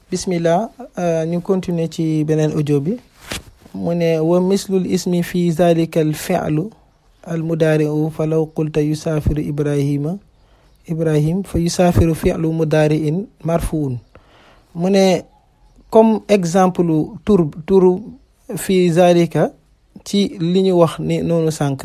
bismillah ñu continuer ci beneen audio bi mu ne wa mislul ismi fi zalika al fi'lu al mudaari'u fa law qulta yusaafiru ibrahim fa yusaafiru fi'lu mudaari'in marfuun mu ne comme exemple tur fi zalika ci li ñu wax ni noonu sànq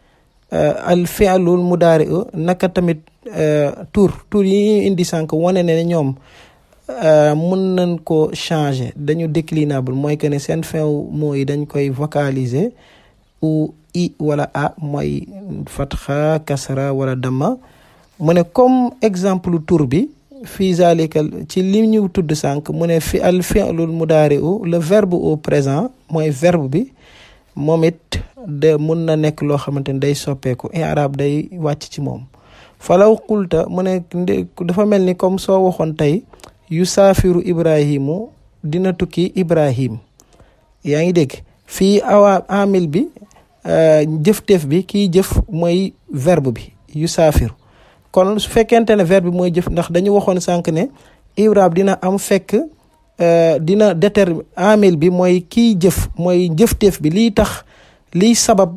al fi'lul mudaari'u naka tamit tur yi ñu indi sànq wane ne ñoom mën nañ ko changer dañu déclinable mooy que ne seen fin moo yi dañ koy vocaliser ou i wala a mooy fatxa kasra wala damma mu ne comme exemple tur bi fii zalika ci li ñu tudd sànq mu ne fi al fi'lul mudaari'u le verbe au présent mooy verbe bi moom it de mun na nekk loo xamante ne day soppeeku i'raab day wàcc ci moom falaw qulta mu ne dafa mel ni comme soo waxoon tey yusaafiru ibrahimu dina tukki ibrahim yaa ngi dégg fii amil bi jëfteef bi kiy jëf mooy verbe bi yusaafiru kon su fekkente ne verbe bi mooy jëf ndax dañu waxoon sànq ne i'raab dina am fekk dina déterminer amil bi mooy kiy jëf mooy jëfteef bi liy tax liy sabab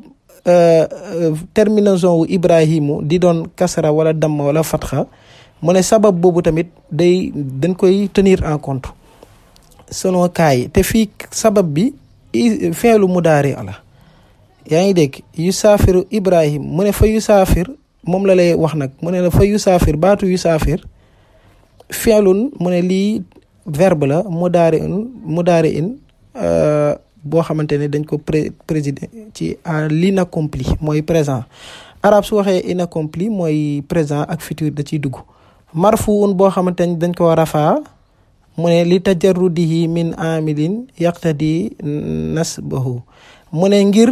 terminaison wu ibrahimu di doon kasra wala damma wala fatxa mu ne sabab boobu tamit dañ koy tenir en compte selon cas yi te fii sabab bi fi'lu mudaari la yaa ngi dégg yusaafiru ibrahim mu ne fa yusaafir moom la lay wax nag mu ne la fa yusaafir baatu yusaafir fi'lun mu ne lii verbe la mudaari'in boo xamante ne dañ ko présider ci à l'inaccompli mooy présent arab su waxee inaccompli mooy présent ak futur da ciy dugg marfuun boo xamante ne dañ ko rafaa mu ne li tajarrudihi min amilin yaqtadi nasbahu mu ne ngir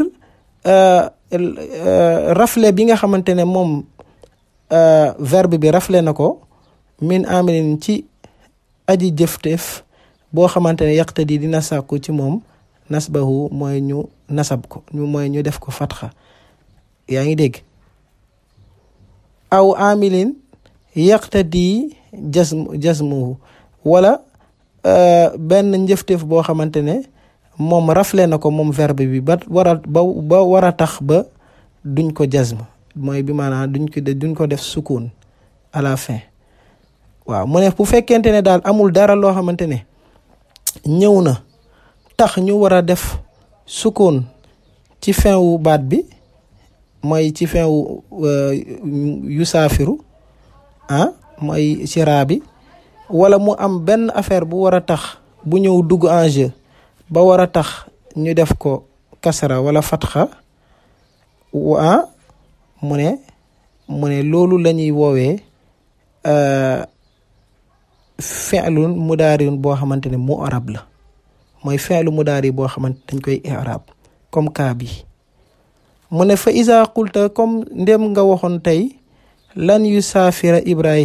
rafle bi nga xamante ne moom verbe bi rafle na ko min amilin ci aji jëfteef boo xamante ne yaqtadi dina sàkku ci moom nasbahu mooy ñu nasab ko mooy ñu def ko fatxa yaa ngi dégg aw amilin yaqtadi jazmuhu wala benn njëfteef boo xamante ne moom rafle na ko moom verbe bi ba war a tax ba duñ ko jazm mooy bi maanaam duñ ko def sukun à la fin waaw mu ne bu fekkente ne daal amul dara loo xamante ne ñëw na tax ñu war a def sukun ci fin wu baat bi mooy ci fin wu yusaafiru mooy ci raa bi wala mu am benn affaire bu war a tax bu ñëw dugg en jeu ba war a tax ñu def ko kasra wala fatxa mu ne loolu la ñuy woowee fi'lun mudaari'un boo xamante ne mu'rab la mooy fi'lu mudaari boo xamante dañ koy i'rab comme cas bi mu ne fa iza qulta comme ndem nga waxoon tey lan yusaafira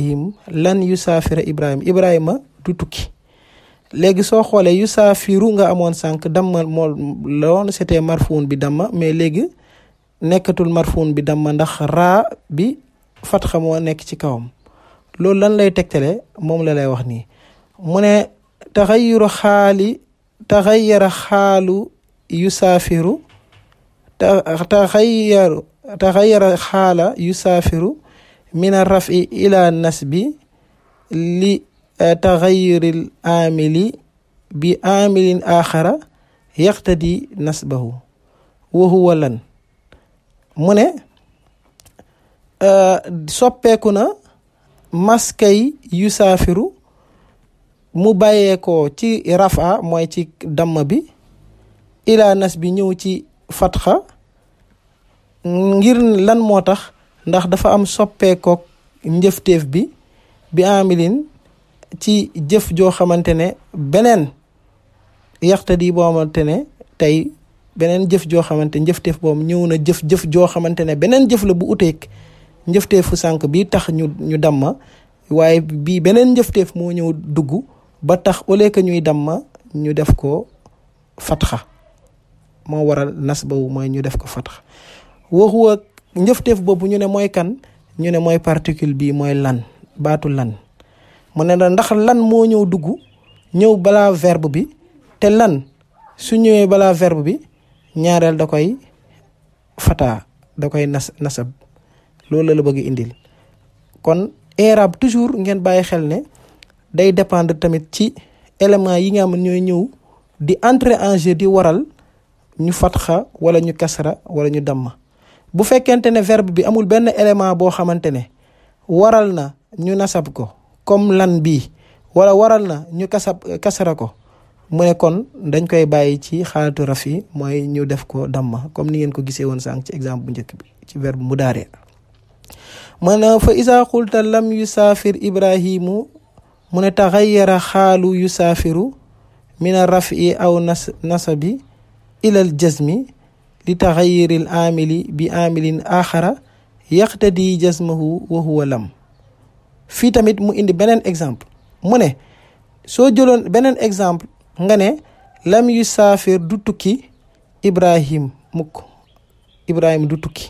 ibrahima du tukki léegi soo xoolee yusaafiru nga amoon sànq damma moo loon c'était marfuun bi damma mais léegi nekkatul marfuun bi damma ndax raa bi fatxa moo nekk ci kawam loolu lan lay tegtale moom la lay wax nii mu ne taxayyara xaalu yusaafiru taxayyara xaala yusaafiru min ar-raf'i ila nasbi li taxayyuril amili bi amilin axara yaqtadi nasbahu wa huwa lan mu ne soppeeku na maskay yusaafiru mu bàyyeekoo ci rafa mooy ci damma bi ila nas bi ñëw ci fatxa ngir lan moo tax ndax dafa am soppeekook njëfteef bi amilin ci jëf joo xamante ne beneen yaqtadi boo xamante ne tey beneen jëf joo xamante njëfteef boobu ñëw na jëf joo xamante ne beneen jëf la bu uteek njëfteefu sànq bi tax ñu damma waaye bii beneen njëfteef moo ñëw dugg ba tax au lieu que ñuy damma ñu def ko fatxa moo waral nasba wu mooy ñu def ko fatxa waxuwa njëfteef boobu ñu ne mooy kan ñu ne mooy particule bi mooy lan baatu lan mu ne la ndax lan moo ñëw dugg ñëw balaa verbe bi te lan su ñëwee balaa verbe bi ñaareel da koy fataa da koy nasab loolu la bëgg indil. kon i'rab toujours ngeen bàyyi xel ne day dépendre tamit ci éléments yi nga xam ñooy ñëw di entrer en jeu di waral ñu fatxa wala ñu kasra wala ñu damma. bu fekkente ne verbe bi amul benn élément boo xamante ne waral na ñu nasab ko comme lan bii wala waral na ñu kasra ko mu ne kon dañ koy bàyyi ci xaalatu rafi mooy ñu def ko damma comme ni ngeen ko gisee woon sànq ci exemple bu njëkk bi ci verbe mudaari. mu ne fa isa qulta lam yusaafir ibrahimu mu ne taxayyara xaalu yusaafiru min a rafi aw nasabi ilal jazmi li taxayyiril amili bi amilin axara yaqtadi jazmahu wa huwa lam. fii tamit mu indi beneen exemple mu ne soo jëloon beneen exemple nga ne lam yusaafir du tukki ibrahim mukk ibrahim du tukki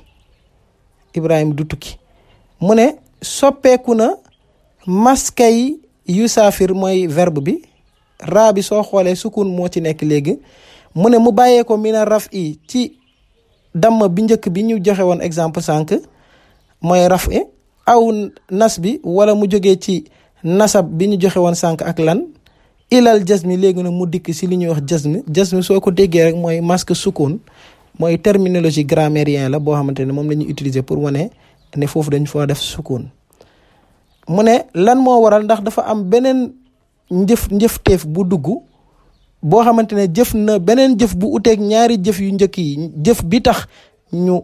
mu ne soppeeku na maskay yusaafir mooy verbe bi raa bi soo xoolee sukun moo ci nekk léegi mu ne mu bàyyee ko mina raf i ci damm bi njëkk bi ñu joxe woon exemple sànq mooy raf i aw nas bi wala mu jógee ci nasab bi ñu joxe woon sànq ak lan ilal jazmi léegi nag mu dikk si li ñuy wax jazmi soo ko déggee rek mooy masque sukun mooy terminologie grammairien la boo xamante ne moom la ñuy utiliser pour wane ne foofu dañ foo def sukun. mu ne lan moo waral ndax dafa am beneen njëfteef bu dugg boo xamante ne jëf na beneen jëf bu uteeg ñaari jëf yu njëkk yi jëf bi tax ñu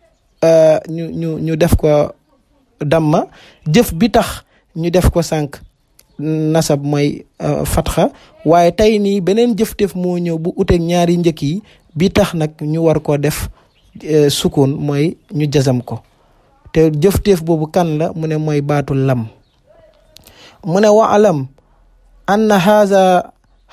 def ko damma jëf bi tax ñu def ko sànq nasab mooy fatxa waaye tey nii beneen jëfteef moo ñëw bu uteeg ñaari njëkk yi bi tax nag ñu war koo def sukun mooy ñu jazam ko te jëfteef boobu kan la mu ne mooy baatu lam. mu ne wa alam anna haza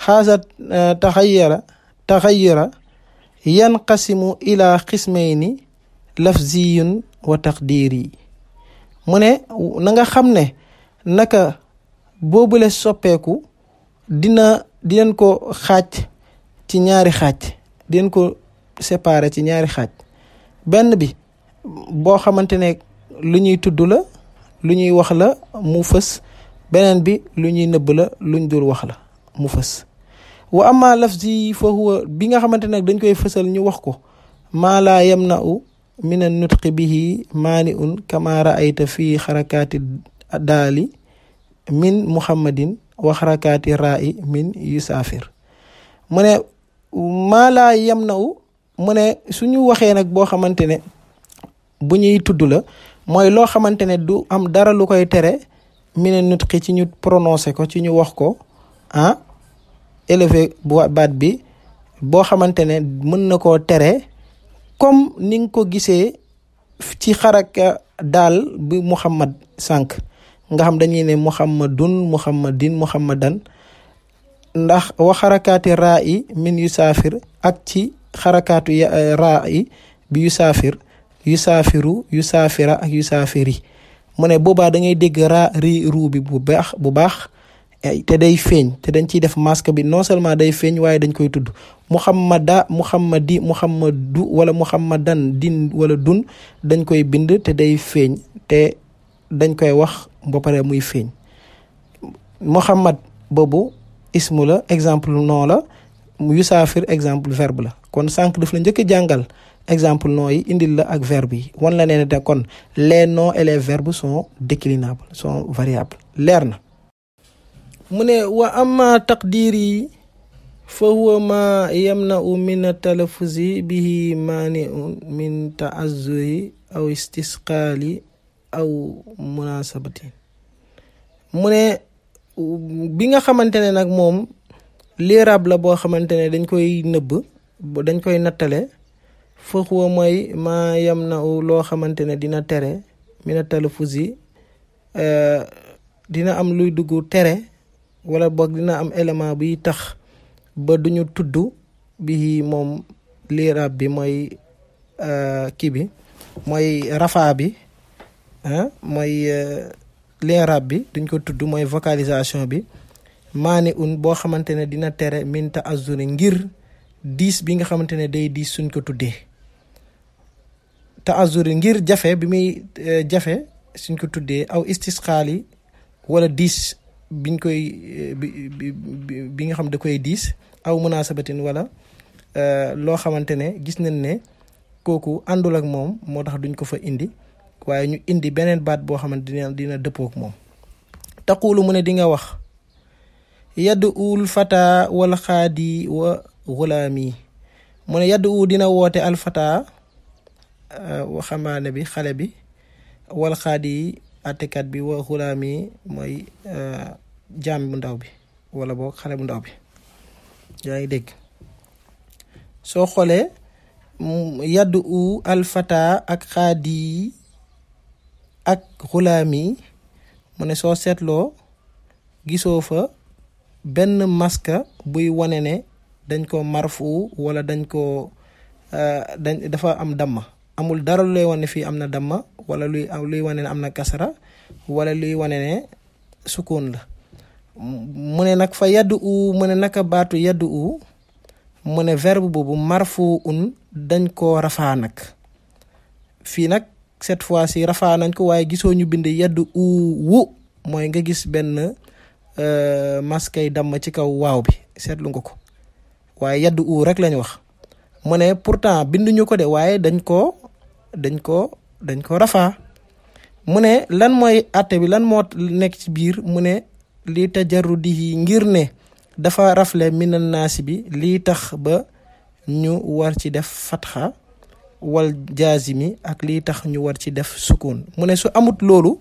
taxayyara yanqasimu ila qismayni lafziyun wa taqdiri. mu ne na nga xam ne naka boobule soppeeku dinañ ko xaaj ci ñaari xaaj dinañ ko séparer ci ñaari xaaj. benn bi boo xamante ne lu ñuy tudd la lu ñuy wax la mu fës beneen bi lu ñuy nëbb la luñ dul wax la mu fës. wa amma lafzi fa huwa bi nga xamante ne dañ koy fësal ñu wax ko maa laa yamna'u min an-nutqi bihi maani'un kama ra'ayta fi xarakaati daali min muhammadin wa xarakaati ra'i min yusaafir. mu ne maa laa yamna'u mu ne suñu waxee nag boo xamante ne bu ñuy tudd la mooy loo xamante ne du am dara lu koy tere min an-nutqi ci ñu prononcé ko ci ñu wax ko élevé baat bi boo xamante ne mën na koo tere comme ni nga ko gisee ci xaraka daal bi muhammad sànq nga xam dañuy ne muhammadun muhammadin muhammadan ndax wa xarakaati raa yi min yusaafir ak ci xarakaatu raa yi bi yusaafir yusaafiru yusaafira ak yusaafiri. mu ne boobaa da ngay dégg raa ri ruu bi bu baax te day feeñ te dañ ciy def masque bi non seulement day feeñ waaye dañ koy tudd muhammada muhammadi muhammadu wala muhammadan din wala dun dañ koy bind te day feeñ te dañ koy wax ba pare muy feeñ. muhammad boobu ismu la exemple nom la yusaafir exemple verbe la kon sànq daf la njëkk a jàngal exemple nom yi indil la ak verbe yi wan la ne te kon les noms et les verbes sont déclinables sont variables leer na. mu ne wa amma taqdiri fa huwa ma yamna'u min talaffuzi bihi mani'un min ta'azzuri aw istisqali aw munasabati. mu ne bi nga xamante ne nag moom liirab la boo xamante ne dañ koy nëbb dañ koy nattale fa huwa mooy ma yamna'u loo xamante ne dina tere min talaffuzi dina am luy dugg tere wala boog dina am élément bi tax ba duñu tudd bi moom liirab bi mooy kii bi mooy rafaa bi mooy liirab bi duñ ko tudd mooy vocalisation bi maani un boo xamante ne dina tere min ta'azzuri ngir diis bi nga xamante ne day diis suñ ko tuddee. ta'azzuri ngir jafe bi muy jafe suñ ko tuddee aw istisqaali wala diis biñ koy bi nga xam da koy diis aw munaasabatin wala loo xamante ne gis nañ ne kooku àndul ak moom moo tax duñ ko fa indi waaye ñu indi beneen baat boo xamante dina dëppoo ak moom. taqulu mu ne di nga wax yaddu ul fata wal xaadi wa xulaami mu ne yaddu u dina woote al fata waxambaane bi xale bi wal xaadi àttekat bi wa xulaami mooy jaam bu ndaw bi wala boog xale bu ndaw bi. yaa ngi dégg soo xoolee yaddu u alfata ak xaadi ak xulaami mu ne soo seetloo gisoo fa benn maska buy wane ne dañ ko marfu wala dañ ko dafa am damma. amul dara luy wane fii am na damma wala luy wane ne am na kasara wala luy wane ne sukkoon la. mu ne nag fa yaddu u mu ne naka baatu yaddu u mu ne verbe boobu marfu un dañ koo rafaa nag fii nag cette fois ci rafaa nañ ko waaye gisoo ñu bind yaddu u wu mooy nga gis benn maskay damm ci kaw waaw bi seetlu nga ko waaye yaddu u rek lañ wax. mu ne pourtant binduñu ko de waaye dañ ko rafaa. mu ne lan mooy àtte bi lan moo nekk ci biir mu ne li tajarrudihi ngir ne dafa rafle minan naasi bi lii tax ba ñu war ci def fatxa wal jaazimi ak lii tax ñu war ci def sukun. mu ne su amut loolu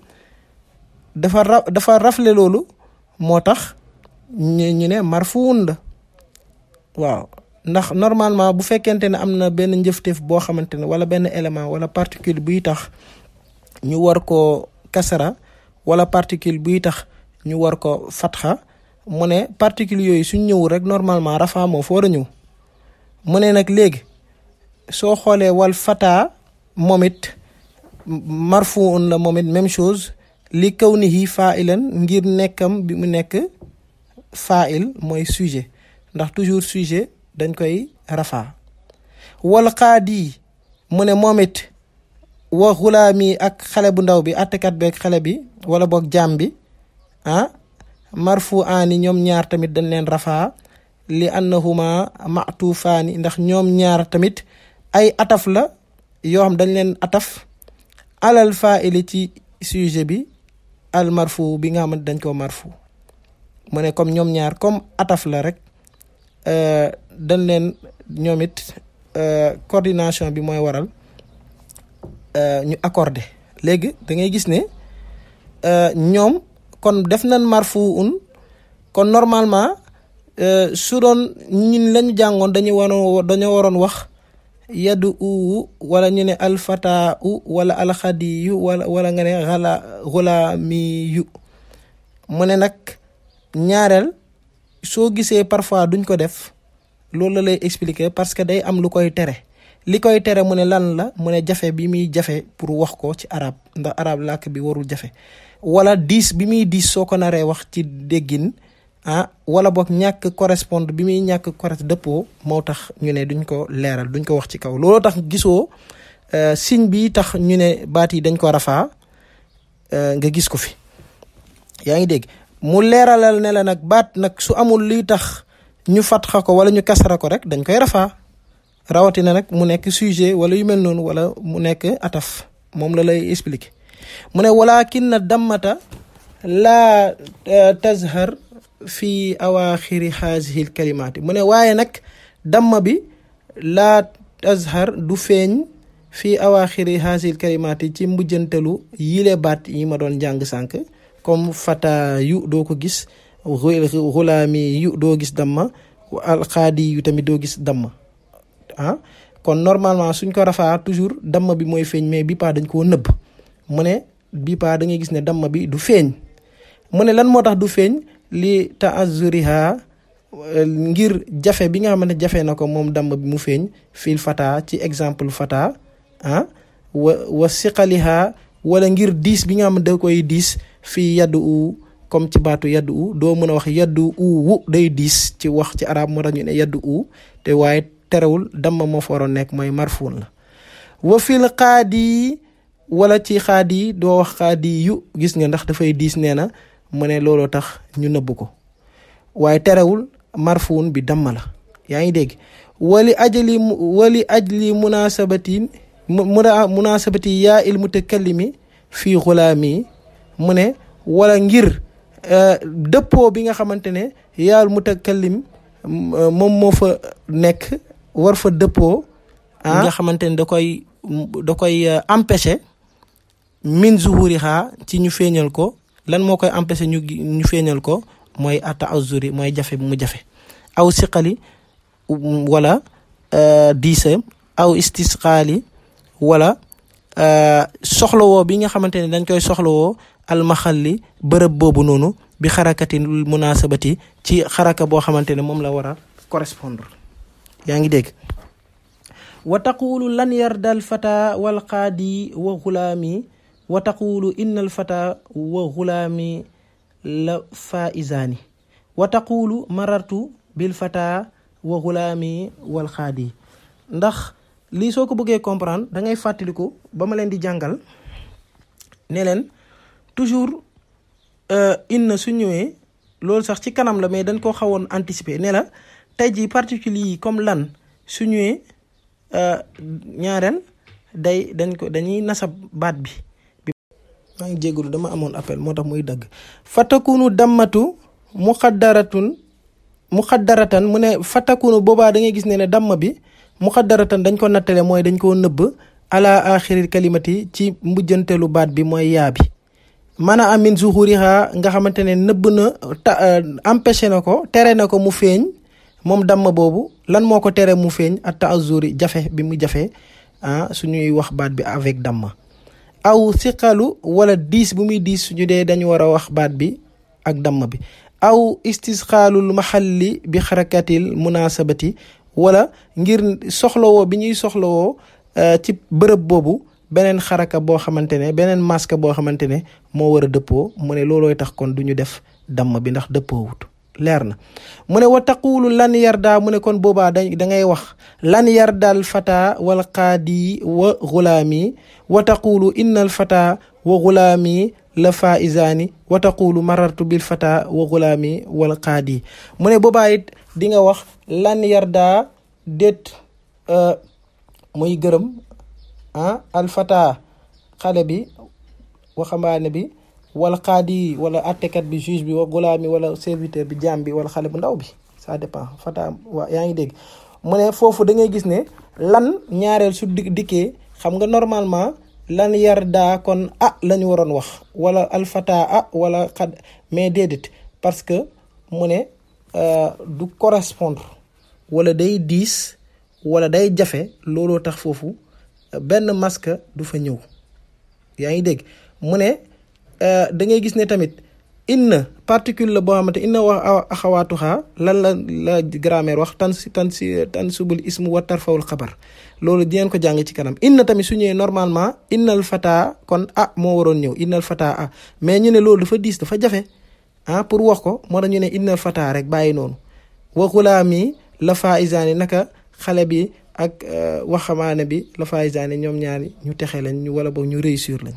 dafa rafle loolu moo tax ñu ne marfuun la waaw. ndax normalement bu fekkente ne am na benn njëfteef boo xamante ne wala benn élément wala particule buy tax ñu war ko kasara wala particule buy tax ñu war ko fatxa mu ne particule yooyu suñ ñëwul rek normalement rafa moo fa war a ñëw. mu ne nag léegi soo xoolee wal fata moom it marfuun la moom it même chose li kawnihi fa'ilan ngir nekkam bi mu nekk fa'il mooy sujet ndax toujours sujet dañ koy rafaa. wal qaadi mu ne moom it wa xulaami ak xale bu ndaw bi attekat beeg xale bi wala boog jaam bi marfu aani ñoom ñaar tamit dañ leen rafaa li annahuma ma'tufaani ndax ñoom ñaar tamit ay ataf la yoo xam dañ leen ataf alal fa'ili ci sujet bi al marfu bi nga xamante dañ ko marfu. mu ne comme ñoom ñaar comme ataf la rek dañ leen ñoom it coordination bi mooy waral ñu accordé. léegi da ngay gis ne ñoom kon def nañ marfuun kon normalement su doon ñun lañu jàngoon dañoo waroon wax yadu u wala ñu ne alfata u wala alxadi yu wala nga ne xulaami yu. mu ne nag ñaareel soo gisee parfois duñ ko def loolu la lay expliquer parce que day am lu koy tere. li koy tere mu ne lan la mu ne jafe bi muy jafe pour wax ko ci arab ndax arab làkk bi warul jafe wala diis bi muy diis soo ko naree wax ci déggin wala boog ñàkk correspondre bi muy ñàkk correct dëppoo moo tax ñu ne duñ ko leeral duñ ko wax ci kaw. looloo tax gisoo signe bi tax ñu ne baat yi dañ ko rafaa nga gis ko fi yaa ngi dégg. mu leeralal ne la nag baat nag su amul luy tax ñu fatxa ko wala ñu kasara ko rek dañ koy rafaa rawatina nag mu nekk sujet wala yu mel noonu wala mu nekk ataf moom la lay expliquer. mu ne walakin na dammata laa tazhar fi awaaxiri haazihil kalimaati mu ne waaye nag damma bi laa tazhar du feeñ fi awaaxiri haazihil kalimaati ci mujjantalu yile baat yi ma doon jàng sànq comme fata yu doo ko gis xulaami yu doo gis damma alxaadi yu tamit doo gis damma kon normalement suñ ko rafaa toujours damma bi mooy feeñ mais bi paa dañ koo nëbb. mu ne bi paa da ngay gis ne damma bi du feeñ. mu ne lan moo tax du feeñ li ta'azzuriha ngir jafe bi nga xamante jafe na ko moom damma bi mu feeñ fil fata ci exemple fata wa siqaliha wala ngir diis bi nga xam da koy diis fii yaddu u comme ci baatu yaddu u doo mën a wax yaddu wu day diis ci wax ci arab moo tax ñu ne yaddu u te waaye terewul damma moo fa waroon nekk mooy marfuun la. wa fil xaadi wala ci xaadi doo wax xaadi yu gis nga ndax dafay diis nee na mu ne looloo tax ñu nëbb ko waaye terewul marfuun bi damma la yaa ngi dégg. wali ajli munasabati yaa il mutakallimi fii xulaami mu ne wala ngir dëppoo bi nga xamante ne yaa il mutakallim moom moo fa nekk war fa dëppoo nga xamante ne da koy empêcher min zuhuriha ci ñu feeñal ko. lan moo koy empêcher ñu feeñal ko mooy at-ta'azzuri mooy jafe bi mu jafe aw siqali wala diisa aw istisqaali wala soxlawoo bi nga xamante ne dañ koy soxlawoo almaxalli bërëb boobu noonu bi xarakati munasabati ci xaraka boo xamante ne moom la war a correspondre yaa ngi dégg. wa taqulu lan yarda al fata wal qaadi wa xulaami wa taqulu inna al fata wa xulaami la faizaani wa taqulu marartu bil fata wa xulaami wal xaadi. ndax lii soo ko bëggee comprendre da ngay fàttaliku ba ma leen di jàngal ne leen toujours inna su ñëwee loolu sax ci kanam la mais dañ koo xawoon anticiper ne la tey jii particules yi comme lan su ñëwee ñaareel dañuy nasab baat bi. maa ngi jégalu dama amoon appel moo tax muy dagg. fatakunu dammatu muqaddaratan mu ne fatakunu boobaa da ngay gis ne damma bi muqaddaratan dañ ko nattale mooy dañ koo nëbb ala axiril kalimati ci mujjantelu baat bi mooy yaa bi. mana amin zuhuriha nga xamante ne nëbb na empêché na ko tere na ko mu feeñ moom damma boobu lan moo ko tere mu feeñ at ta'azzuri jafe bi mu jafe suñuy wax baat bi avec damma. aw siqalu wala diis bu muy diis suñu dee dañu war a wax baat bi ak damma bi. aw istisqaalul mahalli bi xarakatil munasabati wala ngir soxlawoo bi ñuy soxlawoo ci bërëb boobu beneen xaraka boo xamante ne beneen masque boo xamante ne moo war a dëppoo mu ne loolooy tax kon duñu def damma bi ndax dëppoowut leer na. mu ne wa taqulu lan yarda mu ne kon boobaa da ngay wax lan yardal fata wal qaadi wa xulaami wa taqulu innal fata wa xulaami la faizaani wa taqulu marartu bil fata wa xulaami wal qaadi. mu ne boobaa it di nga wax lan yarda déet muy gërëm al fata xale bi waxambaane bi wala qaadi wala attekat bi juge bi wa gulaami wala serviteur bi jaam bi wala xale bu ndaw bi ça dépend fata waa yaa ngi dégg. mu ne foofu da ngay gis ne lan ñaareel su dikkee xam nga normalement lan yarda kon la ñu waroon wax wala alfata wala xad mais déedéet parce que mu ne du correspondre wala day diis wala day jafe looloo tax foofu benn masque du fa ñëw yaa ngi dégg. mu ne da ngay gis ne tamit inna particule la boo xamante inna wax axawaatuxaa lan la grammaire wax tansubul ismu wa tarfawul xabar loolu dinañ ko jàng ci kanam. inna tamit su ñëwee normalement innal fata kon moo waroon ñëw innal fata mais ñu ne loolu dafa diis dafa jafe pour wax ko moo tax ñu ne innal fata rek bàyyi noonu. wa xulaami la faizaani naka xale bi ak waxamaane bi la faizaani ñoom ñaari ñu texe lañ ñu wala boog ñu réussir lañ.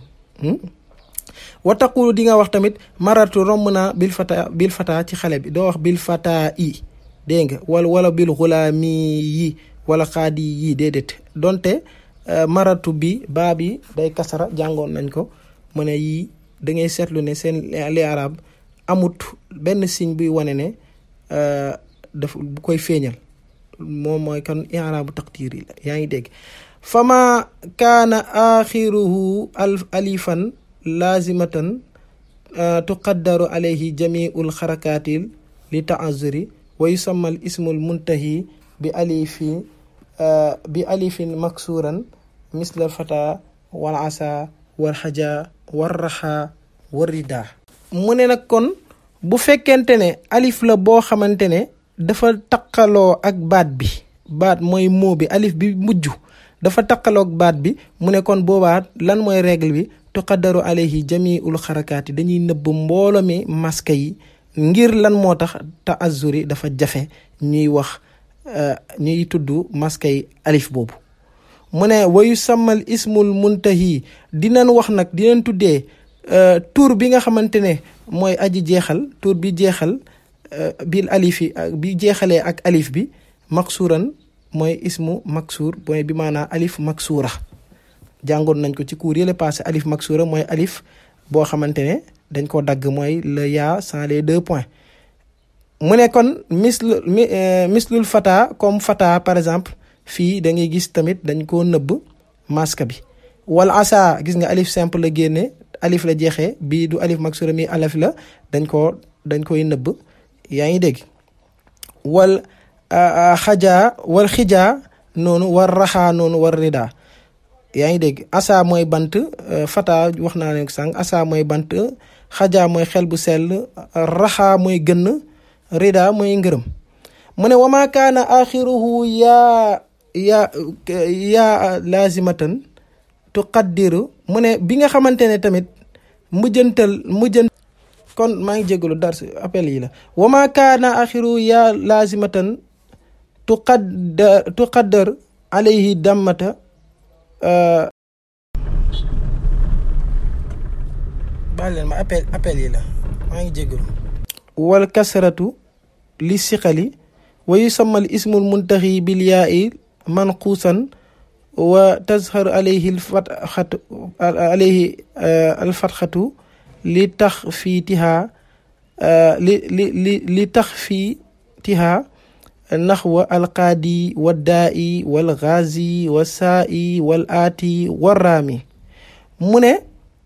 wa taqulu di nga wax tamit maratu romb naa bil fata ci xale bi doo wax bil fata yi dégg nga wala bil xulaami yi wala xaadi yi déedéet donte maratu bi baa bi day kasara jàngoon nañ ko mu ne yii da ngay seetlu ne seen li arab amut benn signe buy wane ne daf bu koy feeñal moom mooy kan i'raabu taqdiir yi la yaa ngi dégg. fama kaana axiruhu alifan laazimatan tuqaddaru alayhi jamiul xarakaatil li ta'azzuri wa yusamma al ismul muntahi bi alifin maksuuran misla al fata wal asa wal xaja war raxa war rida. mu ne nag kon bu fekkente ne alif la boo xamante ne dafa taqaloo ak baat mooy moo bi alif bi mujj dafa taqaloo ak baat bi mu ne kon boobaa lan mooy règle bi tuqaddaru alayhi jamiul xarakaati dañuy nëbb mboolo mi maska yi ngir lan moo tax ta'azzuri dafa jafe ñuy wax ñuy tudd maska yi alif boobu. mu ne wayu sàmmal ismul muntahi dinañ wax nag dinañ tuddee tur bi nga xamante ne mooy aji jeexal tur bi jeexal bil alifi bi jeexalee ak alif bi maksuuran mooy ismu maksuur mooy bi maanaa alif maksuura jàngoon nañ ko ci cours yële passé alif maksuura mooy alif boo xamante ne dañ ko dagg mooy le yaa sans les 2 points. mu ne kon mislul fata comme fata par exemple fii da ngay gis tamit dañ koo nëbb maska bi. wal asa gis nga alif simple la génne alif la jeexee bii du alif maksuura mi alif la dañ koy nëbb yaa ngi dégg. wal xijaa noonu war raxaa noonu war rida yaa ngi dégg. asa mooy bant fata wax naa leen sànq asa mooy bant xajaa mooy xel bu sell raxaa mooy gënn rida mooy ngërëm. mu ne wama kaana axiruhu yaa lazimatan tuqaddiru mu ne bi nga xamante ne tamit mujjant kon maa ngi jégalu dars appel yi la. wama kaana axiruhu yaa lazimatan tuqaddar alayhi dammata baal leen ma appel yi la maa ngi jégalu. wal kasratu li siqali wa yusammal ismul muntahi bil yaa'i manquusan wa tazharu alayhi alfatxatu li taxfiitiha li taxfiitiha naxwa alqaadi waddaa'i walgaazi wassaa'i wal aati warraami. mu ne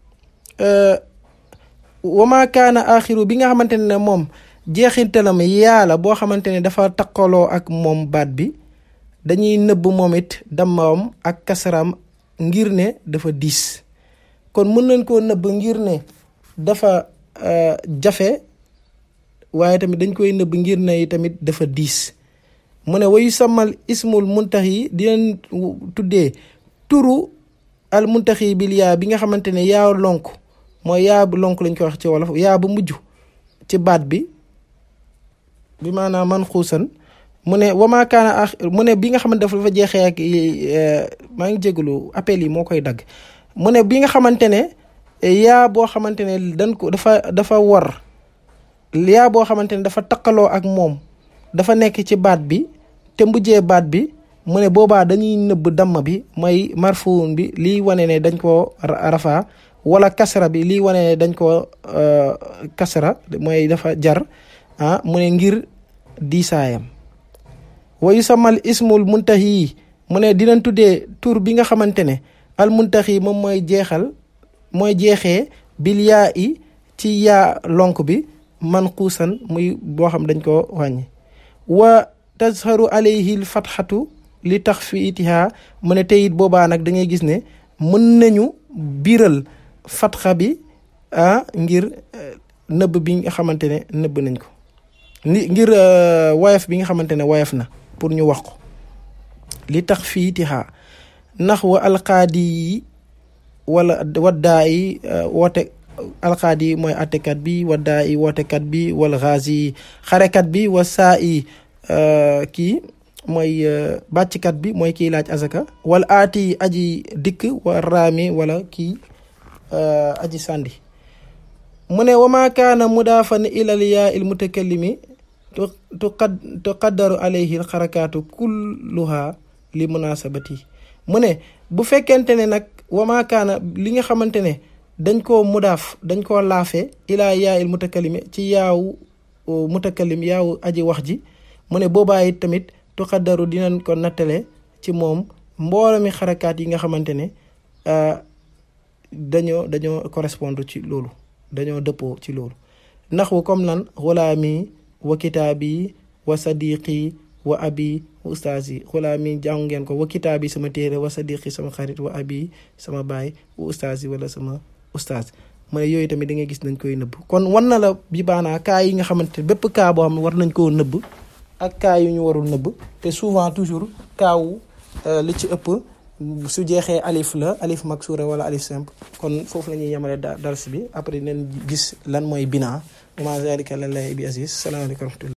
wama kaana axiru bi nga xamante ne moom jeexintalam yàlla boo xamante ne dafa taqaloo ak moom baat bi dañuy nëbb moom it dammawam ak kasaram ngir ne dafa diis. kon mën nañ koo nëbb ngir ne dafa jafe waaye tamit dañ koy nëbb ngir ne tamit dafa diis. mu ne wayu sàmmal ismul muntahi dinañ tuddee turu al muntahi bil yaa bi nga xamante ne yaa lonk mooy yaa bu lonk lañ koy wax ci wolof yaa bu mujj ci baat bi maanaam man xuusan. mu ne wama kaana mu ne bi nga xamante dafa jeexee ak maa ngi jégalu appel yi moo koy dagg. mu ne bi nga xamante ne yaa boo xamante ne dañ ko dafa war yaa boo xamante ne dafa taqaloo ak moom dafa nekk ci baat bi te mbujjee baat bi mu ne boobaa dañuy nëbb damm bi mooy marfuun bi liy wane ne dañ koo rafa wala kasra bi liy wane ne dañ koo kasra mooy dafa jar mu ne ngir diisaayam. wa yusammal ismul muntahi mu ne dinañ tuddee tur bi nga xamante ne al muntahi moom mooy jeexee bil yaa i ci yaa lonk bi manquusan muy boo xam dañ ko wàññi. wa tazharu alayhi al fatxatu li taxfiitiha mu ne teyit boobaa nag da ngay gis ne mën nañu biral fatxa bi ngir nëbb bi nga xamante ne nëbb nañ ko ngir woyof bi nga xamante ne woyof na pour ñu wax ko. li taxfiitiha naxwa alqaadi yi wala waddaa yi woote alqaadi yi mooy attekat bi waddaa yi wootekat bi wal gaazi yi xarekat bi wa saa yi kii mooy bàcckat bi mooy kiy laaj azaka wal aati aji dikk wa raami wala kii aji sàndi. mu ne wama kaana mudaafan ilal yaa il mutakallimi tuqaddaru alayhi al xarakaatu kulluha li munasabati. mu ne bu fekkente ne nag wama kaana li nga xamante ne dañ koo mudaaf dañ koo laafe ilaa yaa il mutakallimi ci yaawu mutakallim yaawu aji wax ji mu ne boobaa it tamit tuqaddaru dinañ ko nattale ci moom mbooloo mi xarakaat yi nga xamante ne dañoo correspondre ci loolu dañoo dëppoo ci loolu. naxwu comme lan xulaami wa kitaabi wa sadiqi wa abi wa ustaasi xulaami jàng ngeen ko wa kitaabi sama téere wa sadiqi sama xarit wa abi sama baay wa ustaasi wala sama ustaas. mu ne yooyu tamit da ngay gis nañ koy nëbb. kon wan na la bi baanaa kaa yi nga xamante ne bépp kaa boo xam ne war nañ koo nëbb ak kaa yu ñu warul nëbb te souvent toujours kaawu li ci ëpp su jeexee alif la alif maksura wala alif simple kon foofu la ñuy yemale dars bi après dinañ gis lan mooy binaa wa ma zalika alallahi bi aziz salaamaaleykum wa rahmatullah